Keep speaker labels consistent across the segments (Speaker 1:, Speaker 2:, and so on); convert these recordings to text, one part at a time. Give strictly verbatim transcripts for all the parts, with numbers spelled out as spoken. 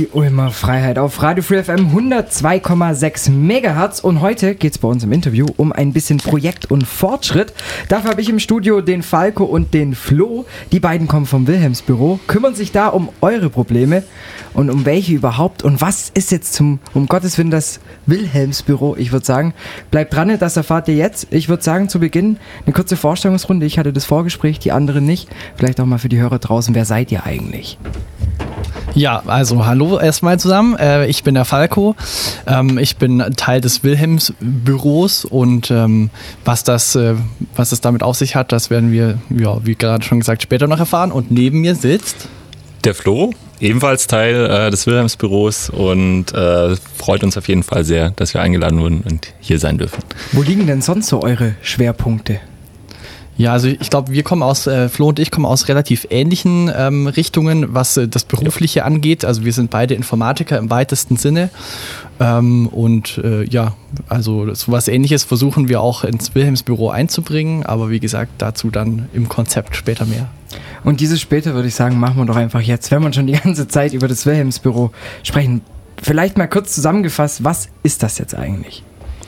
Speaker 1: Die Ulmer Freiheit auf Radio Free F M hundertzwei Komma sechs Megahertz und heute geht es bei uns im Interview um ein bisschen Projekt und Fortschritt. Dafür habe ich im Studio den Falco und den Flo. Die beiden kommen vom Wilhelmsbüro, kümmern sich da um eure Probleme und um welche überhaupt und was ist jetzt zum, um Gottes Willen, das Wilhelmsbüro. Ich würde sagen, bleibt dran, das erfahrt ihr jetzt. Ich würde sagen, zu Beginn eine kurze Vorstellungsrunde. Ich hatte das Vorgespräch, die anderen nicht. Vielleicht auch mal für die Hörer draußen, wer seid ihr eigentlich?
Speaker 2: Ja, also hallo erstmal zusammen. Äh, ich bin der Falco. Ähm, ich bin Teil des Wilhelmsbüros und ähm, was das, äh, was es damit auf sich hat, das werden wir, ja, wie gerade schon gesagt, später noch erfahren. Und neben mir sitzt
Speaker 3: der Flo, ebenfalls Teil äh, des Wilhelmsbüros und äh, freut uns auf jeden Fall sehr, dass wir eingeladen wurden und hier sein dürfen.
Speaker 1: Wo liegen denn sonst so eure Schwerpunkte?
Speaker 2: Ja, also ich glaube, wir kommen aus, äh, Flo und ich kommen aus relativ ähnlichen ähm, Richtungen, was äh, das Berufliche ja. angeht. Also wir sind beide Informatiker im weitesten Sinne. Ähm, und äh, ja, also so was Ähnliches versuchen wir auch ins Wilhelmsbüro einzubringen. Aber wie gesagt, dazu dann im Konzept später mehr.
Speaker 1: Und dieses später, würde ich sagen, machen wir doch einfach jetzt, wenn wir schon die ganze Zeit über das Wilhelmsbüro sprechen. Vielleicht mal kurz zusammengefasst, was ist das jetzt eigentlich?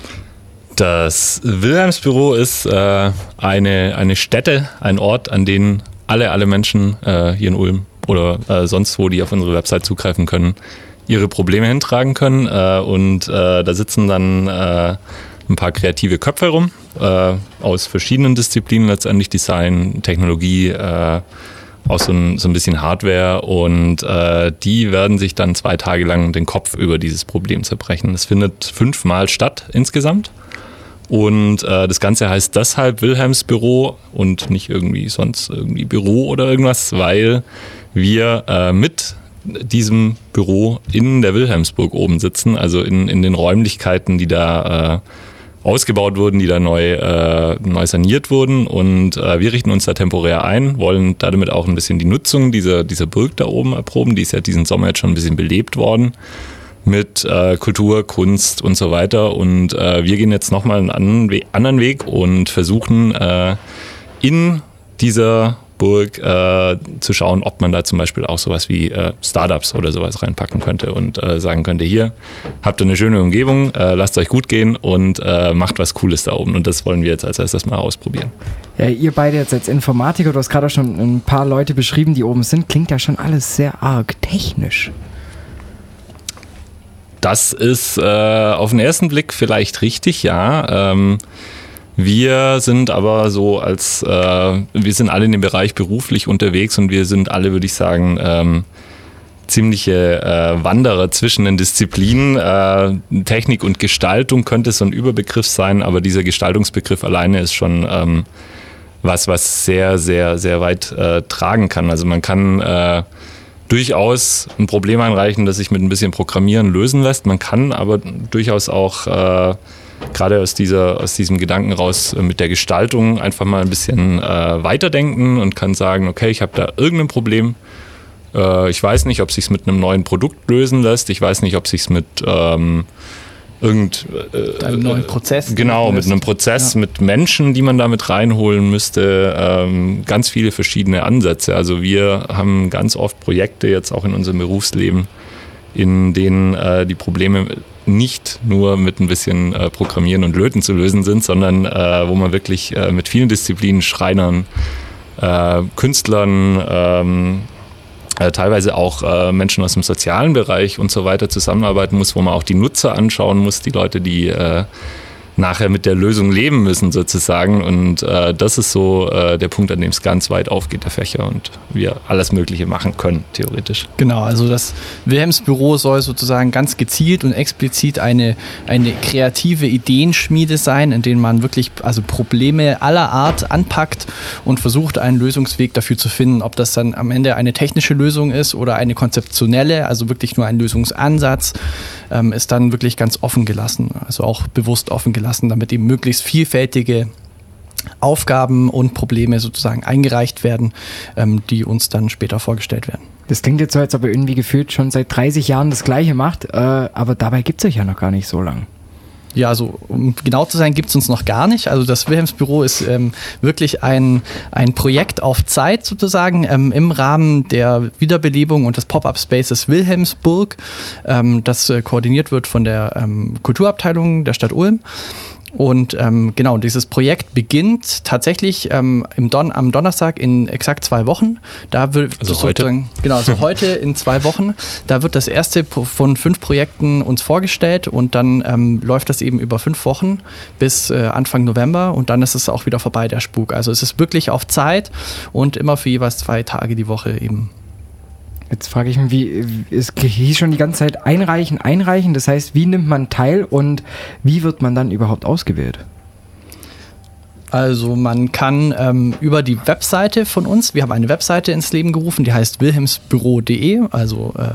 Speaker 3: Das Wilhelmsbüro ist äh, eine, eine Stätte, ein Ort, an den alle, alle Menschen äh, hier in Ulm oder äh, sonst wo, die auf unsere Website zugreifen können, ihre Probleme hintragen können. Äh, und äh, da sitzen dann äh, ein paar kreative Köpfe rum, äh, aus verschiedenen Disziplinen, letztendlich Design, Technologie, äh, auch so ein, so ein bisschen Hardware. Und äh, die werden sich dann zwei Tage lang den Kopf über dieses Problem zerbrechen. Es findet fünfmal statt insgesamt. Und äh, das Ganze heißt deshalb Wilhelmsbüro und nicht irgendwie sonst irgendwie Büro oder irgendwas, weil wir äh, mit diesem Büro in der Wilhelmsburg oben sitzen, also in, in den Räumlichkeiten, die da äh, ausgebaut wurden, die da neu, äh, neu saniert wurden. Und äh, wir richten uns da temporär ein, wollen damit auch ein bisschen die Nutzung dieser, dieser Burg da oben erproben. Die ist ja diesen Sommer jetzt schon ein bisschen belebt worden mit äh, Kultur, Kunst und so weiter. Und äh, wir gehen jetzt nochmal einen anderen Weg, anderen Weg und versuchen äh, in dieser Burg äh, zu schauen, ob man da zum Beispiel auch sowas wie äh, Startups oder sowas reinpacken könnte und äh, sagen könnte, hier habt ihr eine schöne Umgebung, äh, lasst euch gut gehen und äh, macht was Cooles da oben. Und das wollen wir jetzt als erstes mal ausprobieren.
Speaker 1: Ja, ihr beide jetzt als Informatiker, du hast gerade schon ein paar Leute beschrieben, die oben sind, klingt ja schon alles sehr arg technisch.
Speaker 3: Das ist äh, auf den ersten Blick vielleicht richtig, ja. Ähm, wir sind aber so als, äh, wir sind alle in dem Bereich beruflich unterwegs und wir sind alle, würde ich sagen, ähm, ziemliche äh, Wanderer zwischen den Disziplinen. Äh, Technik und Gestaltung könnte so ein Überbegriff sein, aber dieser Gestaltungsbegriff alleine ist schon ähm, was, was sehr, sehr, sehr weit äh, tragen kann. Also man kann äh, durchaus ein Problem einreichen, das sich mit ein bisschen Programmieren lösen lässt. Man kann aber durchaus auch äh, gerade aus dieser, aus diesem Gedanken raus äh, mit der Gestaltung einfach mal ein bisschen äh, weiterdenken und kann sagen, okay, ich habe da irgendein Problem. Äh, ich weiß nicht, ob es sich mit einem neuen Produkt lösen lässt. Ich weiß nicht, ob es sich mit ähm, irgend äh,
Speaker 2: einem neuen Prozess.
Speaker 3: Genau, mit einem Prozess, ja. Mit Menschen, die man damit reinholen müsste. Ähm, ganz viele verschiedene Ansätze. Also wir haben ganz oft Projekte jetzt auch in unserem Berufsleben, in denen äh, die Probleme nicht nur mit ein bisschen äh, Programmieren und Löten zu lösen sind, sondern äh, wo man wirklich äh, mit vielen Disziplinen, Schreinern, äh, Künstlern, ähm, äh, teilweise auch äh, Menschen aus dem sozialen Bereich und so weiter zusammenarbeiten muss, wo man auch die Nutzer anschauen muss, die Leute, die äh, nachher mit der Lösung leben müssen sozusagen. Und äh, das ist so äh, der Punkt, an dem es ganz weit aufgeht, der Fächer, und wir alles Mögliche machen können, theoretisch.
Speaker 2: Genau, also das Wilhelmsbüro soll sozusagen ganz gezielt und explizit eine, eine kreative Ideenschmiede sein, in denen man wirklich also Probleme aller Art anpackt und versucht, einen Lösungsweg dafür zu finden, ob das dann am Ende eine technische Lösung ist oder eine konzeptionelle, also wirklich nur ein Lösungsansatz, ähm, ist dann wirklich ganz offen gelassen, also auch bewusst offen gelassen, damit eben möglichst vielfältige Aufgaben und Probleme sozusagen eingereicht werden, ähm, die uns dann später vorgestellt werden.
Speaker 1: Das klingt jetzt so, als ob ihr irgendwie gefühlt schon seit dreißig Jahren das Gleiche macht, äh, aber dabei gibt es euch ja noch gar nicht so lang.
Speaker 2: Ja, also um genau zu sein, gibt es uns noch gar nicht. Also das Wilhelmsbüro ist ähm, wirklich ein, ein Projekt auf Zeit sozusagen ähm, im Rahmen der Wiederbelebung und des Pop-Up-Spaces Wilhelmsburg, ähm, das äh, koordiniert wird von der ähm, Kulturabteilung der Stadt Ulm. Und ähm, genau, dieses Projekt beginnt tatsächlich ähm, im Don- am Donnerstag in exakt zwei Wochen. Da wird
Speaker 3: also heute?
Speaker 2: Genau, also heute in zwei Wochen. Da wird das erste von fünf Projekten uns vorgestellt und dann ähm, läuft das eben über fünf Wochen bis äh, Anfang November und dann ist es auch wieder vorbei, der Spuk. Also es ist wirklich auf Zeit und immer für jeweils zwei Tage die Woche eben.
Speaker 1: Jetzt frage ich mich, wie, es hieß schon die ganze Zeit einreichen, einreichen. Das heißt, wie nimmt man teil und wie wird man dann überhaupt ausgewählt?
Speaker 2: Also man kann ähm, über die Webseite von uns, wir haben eine Webseite ins Leben gerufen, die heißt wilhelmsbüro punkt de, also äh,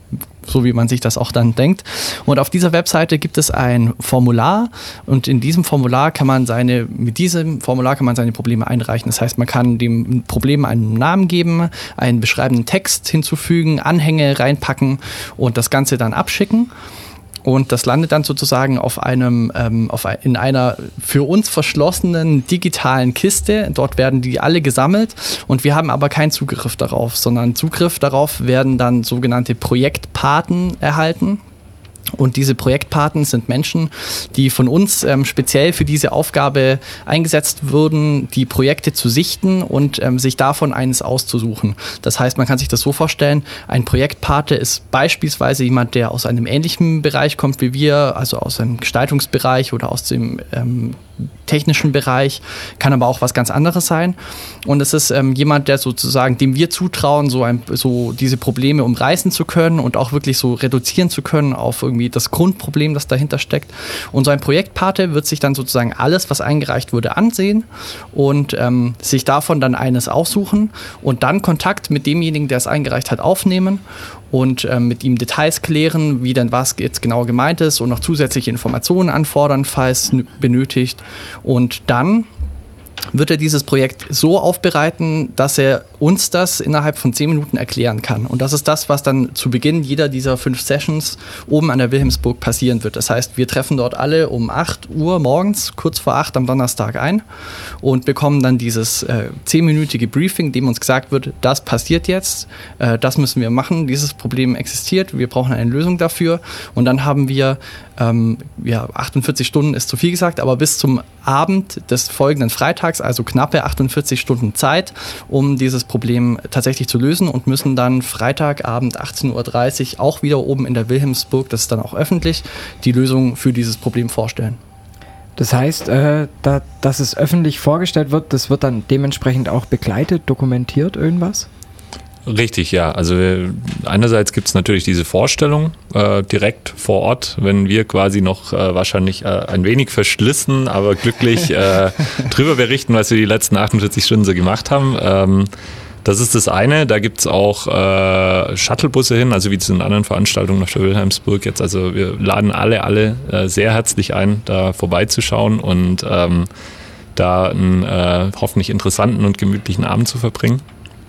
Speaker 2: so wie man sich das auch dann denkt. Und auf dieser Webseite gibt es ein Formular und in diesem Formular kann man seine, mit diesem Formular kann man seine Probleme einreichen. Das heißt, man kann dem Problem einen Namen geben, einen beschreibenden Text hinzufügen, Anhänge reinpacken und das Ganze dann abschicken. Und das landet dann sozusagen auf einem, ähm, auf ein, in einer für uns verschlossenen digitalen Kiste. Dort werden die alle gesammelt und wir haben aber keinen Zugriff darauf, sondern Zugriff darauf werden dann sogenannte Projektpaten erhalten. Und diese Projektpaten sind Menschen, die von uns ähm, speziell für diese Aufgabe eingesetzt würden, die Projekte zu sichten und ähm, sich davon eines auszusuchen. Das heißt, man kann sich das so vorstellen, ein Projektpate ist beispielsweise jemand, der aus einem ähnlichen Bereich kommt wie wir, also aus einem Gestaltungsbereich oder aus dem ähm, technischen Bereich, kann aber auch was ganz anderes sein. Und es ist ähm, jemand, der sozusagen, dem wir zutrauen, so, ein, so diese Probleme umreißen zu können und auch wirklich so reduzieren zu können auf irgendwie das Grundproblem, das dahinter steckt. Und so ein Projektpate wird sich dann sozusagen alles, was eingereicht wurde, ansehen und ähm, sich davon dann eines aussuchen und dann Kontakt mit demjenigen, der es eingereicht hat, aufnehmen und ähm, mit ihm Details klären, wie denn was jetzt genau gemeint ist und noch zusätzliche Informationen anfordern, falls n- benötigt. Und dann wird er dieses Projekt so aufbereiten, dass er uns das innerhalb von zehn Minuten erklären kann. Und das ist das, was dann zu Beginn jeder dieser fünf Sessions oben an der Wilhelmsburg passieren wird. Das heißt, wir treffen dort alle um acht Uhr morgens, kurz vor acht am Donnerstag ein und bekommen dann dieses äh, zehnminütige Briefing, dem uns gesagt wird, das passiert jetzt, äh, das müssen wir machen, dieses Problem existiert, wir brauchen eine Lösung dafür. Und dann haben wir, ähm, ja, achtundvierzig Stunden ist zu viel gesagt, aber bis zum Abend des folgenden Freitags, also knappe achtundvierzig Stunden Zeit, um dieses Problem tatsächlich zu lösen und müssen dann Freitagabend achtzehn Uhr dreißig auch wieder oben in der Wilhelmsburg, das ist dann auch öffentlich, die Lösung für dieses Problem vorstellen.
Speaker 1: Das heißt, äh, da, dass es öffentlich vorgestellt wird, das wird dann dementsprechend auch begleitet, dokumentiert, irgendwas?
Speaker 3: Richtig, ja. Also einerseits gibt es natürlich diese Vorstellung äh, direkt vor Ort, wenn wir quasi noch äh, wahrscheinlich äh, ein wenig verschlissen, aber glücklich äh, drüber berichten, was wir die letzten achtundvierzig Stunden so gemacht haben. Ähm, das ist das eine. Da gibt es auch äh, Shuttlebusse hin, also wie zu den anderen Veranstaltungen auf der Wilhelmsburg jetzt. Also wir laden alle, alle äh, sehr herzlich ein, da vorbeizuschauen und ähm, da einen äh, hoffentlich interessanten und gemütlichen Abend zu verbringen.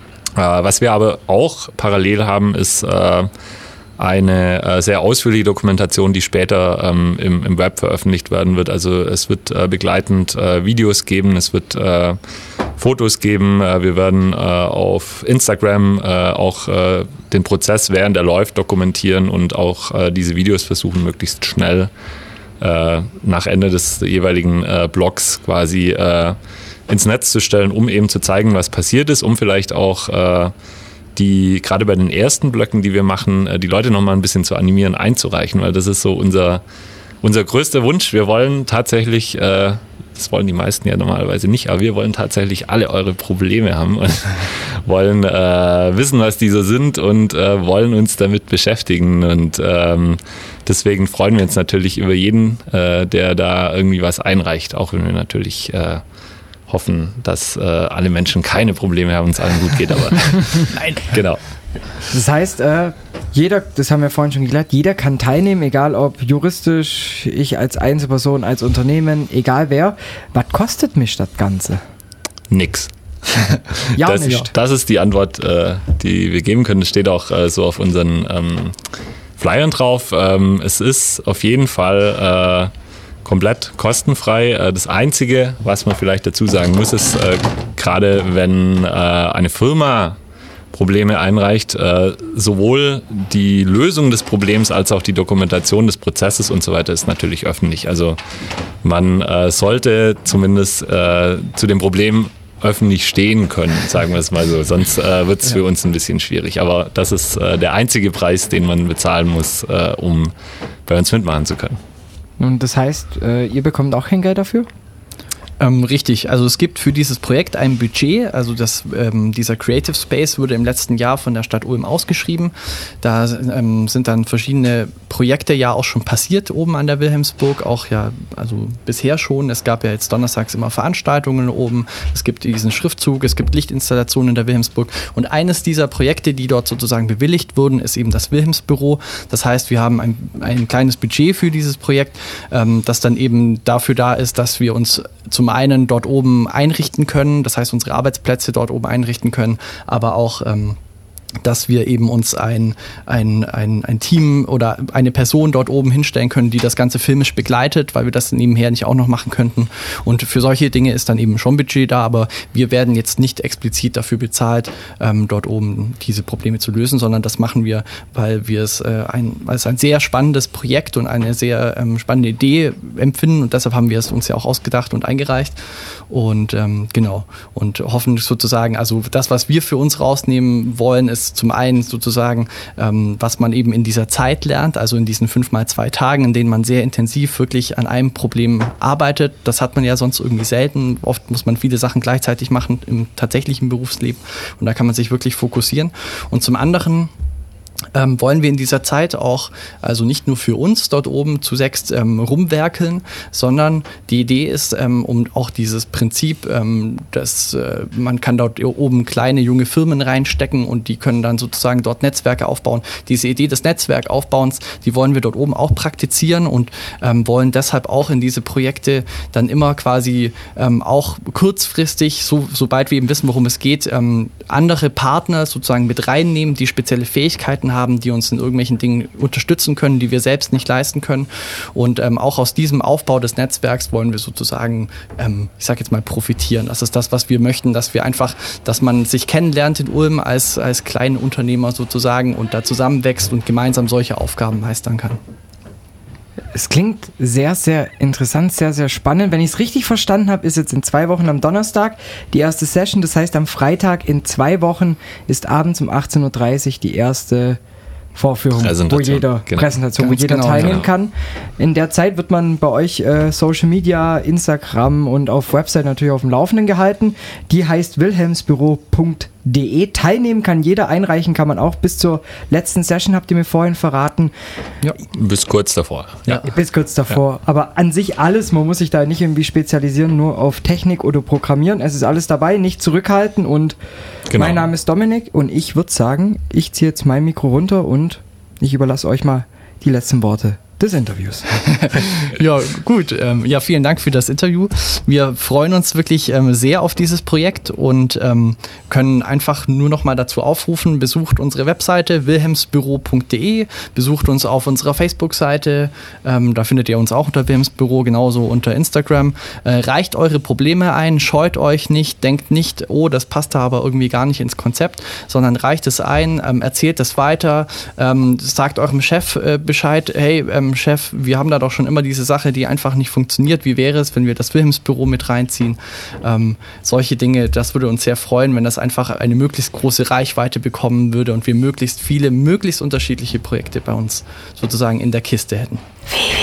Speaker 3: Was wir aber auch parallel haben, ist äh, eine äh, sehr ausführliche Dokumentation, die später ähm, im, im Web veröffentlicht werden wird. Also es wird äh, begleitend äh, Videos geben, es wird äh, Fotos geben. Äh, wir werden äh, auf Instagram äh, auch äh, den Prozess, während er läuft, dokumentieren und auch äh, diese Videos versuchen, möglichst schnell äh, nach Ende des jeweiligen äh, Blogs quasi äh, ins Netz zu stellen, um eben zu zeigen, was passiert ist, um vielleicht auch äh, die, gerade bei den ersten Blöcken, die wir machen, äh, die Leute nochmal ein bisschen zu animieren, einzureichen, weil das ist so unser, unser größter Wunsch. Wir wollen tatsächlich, äh, das wollen die meisten ja normalerweise nicht, aber wir wollen tatsächlich alle eure Probleme haben und wollen äh, wissen, was die so sind und äh, wollen uns damit beschäftigen und ähm, deswegen freuen wir uns natürlich über jeden, äh, der da irgendwie was einreicht, auch wenn wir natürlich äh, hoffen, dass äh, alle Menschen keine Probleme haben und es allen gut geht, aber nein, genau.
Speaker 1: Das heißt, äh, jeder, das haben wir vorhin schon geklärt, jeder kann teilnehmen, egal ob juristisch, ich als Einzelperson, als Unternehmen, egal wer. Was kostet mich das Ganze?
Speaker 3: Nix.
Speaker 1: Ja,
Speaker 3: das,
Speaker 1: nicht.
Speaker 3: Das ist die Antwort, äh, die wir geben können. Das steht auch äh, so auf unseren ähm, Flyern drauf. Ähm, es ist auf jeden Fall äh, komplett kostenfrei. Äh, das Einzige, was man vielleicht dazu sagen muss, ist, äh, gerade wenn äh, eine Firma Probleme einreicht, äh, sowohl die Lösung des Problems als auch die Dokumentation des Prozesses und so weiter ist natürlich öffentlich. Also man äh, sollte zumindest äh, zu dem Problem öffentlich stehen können, sagen wir es mal so. Sonst äh, wird es ja. für uns ein bisschen schwierig. Aber das ist äh, der einzige Preis, den man bezahlen muss, äh, um bei uns mitmachen zu können.
Speaker 1: Und das heißt, äh, ihr bekommt auch kein Geld dafür?
Speaker 2: Ähm, richtig, also es gibt für dieses Projekt ein Budget, also das, ähm, dieser Creative Space wurde im letzten Jahr von der Stadt Ulm ausgeschrieben. Da ähm, sind dann verschiedene Projekte ja auch schon passiert oben an der Wilhelmsburg, auch ja, also bisher schon. Es gab ja jetzt donnerstags immer Veranstaltungen oben, es gibt diesen Schriftzug, es gibt Lichtinstallationen in der Wilhelmsburg und eines dieser Projekte, die dort sozusagen bewilligt wurden, ist eben das Wilhelmsbüro. Das heißt, wir haben ein, ein kleines Budget für dieses Projekt, ähm, das dann eben dafür da ist, dass wir uns zum einen dort oben einrichten können, das heißt unsere Arbeitsplätze dort oben einrichten können, aber auch ähm, dass wir eben uns ein, ein, ein, ein Team oder eine Person dort oben hinstellen können, die das Ganze filmisch begleitet, weil wir das nebenher nicht auch noch machen könnten. Und für solche Dinge ist dann eben schon Budget da, aber wir werden jetzt nicht explizit dafür bezahlt, ähm, dort oben diese Probleme zu lösen, sondern das machen wir, weil wir es, äh, ein, weil es ein sehr spannendes Projekt und eine sehr ähm, spannende Idee empfinden und deshalb haben wir es uns ja auch ausgedacht und eingereicht. Und ähm, genau, und hoffen sozusagen, also das, was wir für uns rausnehmen wollen, ist zum einen sozusagen, ähm, was man eben in dieser Zeit lernt, also in diesen fünf mal zwei Tagen, in denen man sehr intensiv wirklich an einem Problem arbeitet. Das hat man ja sonst irgendwie selten. Oft muss man viele Sachen gleichzeitig machen im tatsächlichen Berufsleben und da kann man sich wirklich fokussieren. Und zum anderen Ähm, wollen wir in dieser Zeit auch, also nicht nur für uns dort oben zu sechst ähm, rumwerkeln, sondern die Idee ist, ähm, um auch dieses Prinzip, ähm, dass äh, man kann dort oben kleine junge Firmen reinstecken und die können dann sozusagen dort Netzwerke aufbauen. Diese Idee des Netzwerkaufbauens, die wollen wir dort oben auch praktizieren und ähm, wollen deshalb auch in diese Projekte dann immer quasi ähm, auch kurzfristig, so, sobald wir eben wissen, worum es geht, ähm, andere Partner sozusagen mit reinnehmen, die spezielle Fähigkeiten haben, die uns in irgendwelchen Dingen unterstützen können, die wir selbst nicht leisten können. Und ähm, auch aus diesem Aufbau des Netzwerks wollen wir sozusagen, ähm, ich sage jetzt mal, profitieren. Das ist das, was wir möchten, dass wir einfach, dass man sich kennenlernt in Ulm als, als kleinen Unternehmer sozusagen und da zusammenwächst und gemeinsam solche Aufgaben meistern kann.
Speaker 1: Es klingt sehr, sehr interessant, sehr, sehr spannend. Wenn ich es richtig verstanden habe, ist jetzt in zwei Wochen am Donnerstag die erste Session. Das heißt, am Freitag in zwei Wochen ist abends um achtzehn Uhr dreißig die erste Vorführung, wo jeder
Speaker 3: genau.
Speaker 1: Präsentation,
Speaker 2: Ganz
Speaker 1: wo jeder
Speaker 2: genau,
Speaker 1: teilnehmen
Speaker 3: genau.
Speaker 1: kann. In der Zeit wird man bei euch äh, Social Media, Instagram und auf Website natürlich auf dem Laufenden gehalten. Die heißt wilhelmsbüro punkt de. Teilnehmen kann jeder, einreichen kann man auch. Bis zur letzten Session habt ihr mir vorhin verraten.
Speaker 3: Ja, bis kurz davor.
Speaker 1: Ja. Bis kurz davor. Ja. Aber an sich alles, man muss sich da nicht irgendwie spezialisieren, nur auf Technik oder Programmieren. Es ist alles dabei, nicht zurückhalten. Und genau. Mein Name ist Dominik und ich würde sagen, ich ziehe jetzt mein Mikro runter und ich überlasse euch mal die letzten Worte des Interviews.
Speaker 2: Ja, gut. Ähm, ja, vielen Dank für das Interview. Wir freuen uns wirklich ähm, sehr auf dieses Projekt und ähm, können einfach nur noch mal dazu aufrufen, besucht unsere Webseite wilhelmsbüro punkt de, besucht uns auf unserer Facebook-Seite, ähm, da findet ihr uns auch unter Wilhelmsbüro, genauso unter Instagram. Äh, reicht eure Probleme ein, scheut euch nicht, denkt nicht, oh, das passt da aber irgendwie gar nicht ins Konzept, sondern reicht es ein, ähm, erzählt es weiter, ähm, sagt eurem Chef äh, Bescheid, hey, ähm, Chef, wir haben da doch schon immer diese Sache, die einfach nicht funktioniert. Wie wäre es, wenn wir das Wilhelmsbüro mit reinziehen? Ähm, solche Dinge, das würde uns sehr freuen, wenn das einfach eine möglichst große Reichweite bekommen würde und wir möglichst viele, möglichst unterschiedliche Projekte bei uns sozusagen in der Kiste hätten.